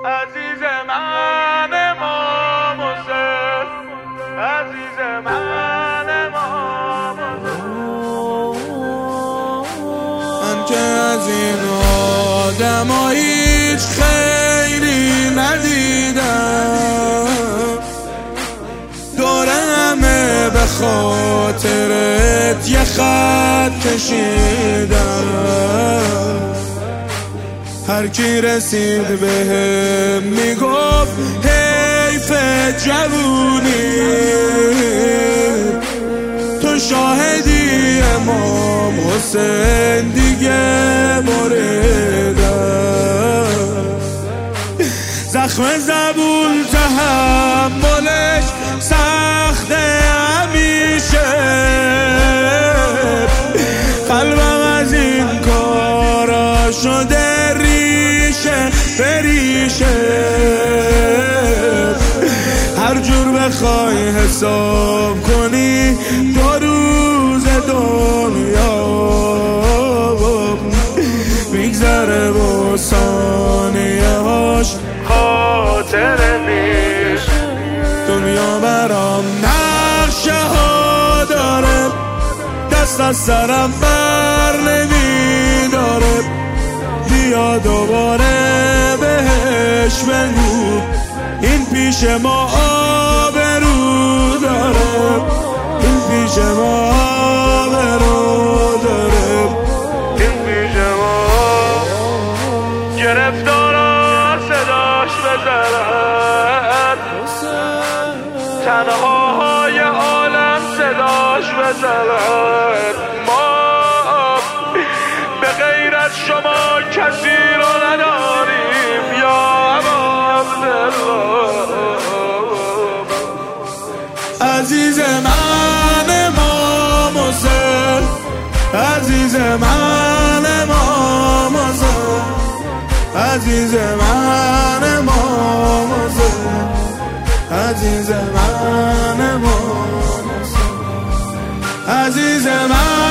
عزیز من امام حسین، عزیز من امام حسین. من که از این آدما هیچ خیری ندیدم، دور همه به خاطرت یه خط کشیدم. هر کی رسید بهم میگفت حیف جوونی، تو شاهدی امام حسین دیگه مریدم. زخم زبون تحملش سخته همیشه، قلبم از این کارا شده ریشه بریشه. هر جور بخوای حساب کنی دو روز دنیا میگذره با ثانیه هاش خاطره نیست. دنیا برام نقشه ها داره، دست از سرم بر نمیداره. بیا دوباره بهش بگو این پیش ما آبرو داره، این پیش ما آبرو داره، این پیش ما. گرفتارا صداش بزنن، تنهاهای عالم صداش بزنن. ما به غیر از شما کسی رو نداریم یا عبدالله. عزیز من امام حسین، عزیز من امام حسین، عزیز من امام حسین، عزیز من امام حسین، عزیز من